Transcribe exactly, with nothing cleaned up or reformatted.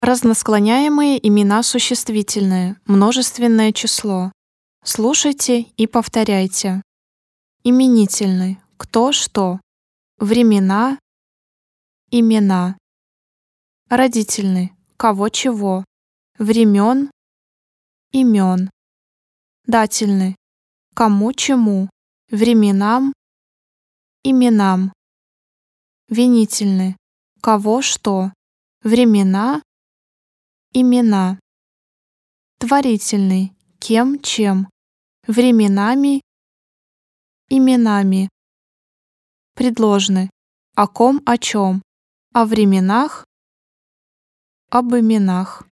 Разносклоняемые имена существительные, множественное число. Слушайте и повторяйте. Именительный. Кто что. Времена. Имена. Родительный. Кого чего. Времен. Имен. Дательный. Кому чему. Временам. Именам. Винительный. Кого что. Времена. Имена. Творительный. Кем чем. Временами. Именами. Предложный. О ком о чем. О временах. Об именах.